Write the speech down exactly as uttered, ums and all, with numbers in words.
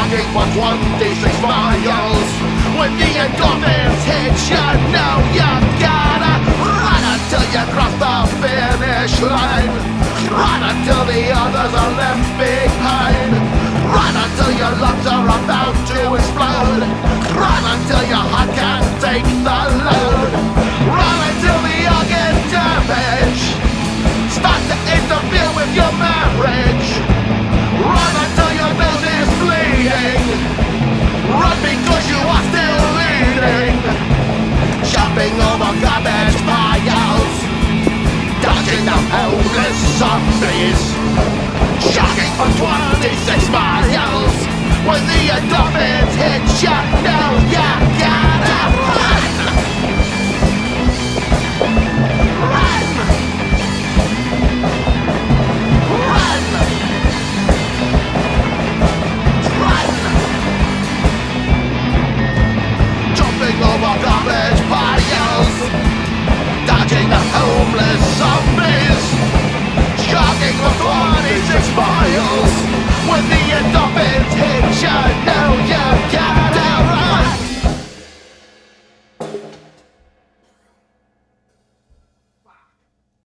jogging for twenty-six miles. When the endorphins hit you, know you gotta run until you cross the finish line. Run until the others are left behind. Run until your lungs are about to explode. Run until your heart can't take the load. Run until the organ damage starts to interfere with your marriage. Run until your nose is bleeding. Run because you are still leading. Jumping over garbage piles, dodging the homeless zombies. Jogging for twenty-six miles. When the endorphins hit you, know you gotta run.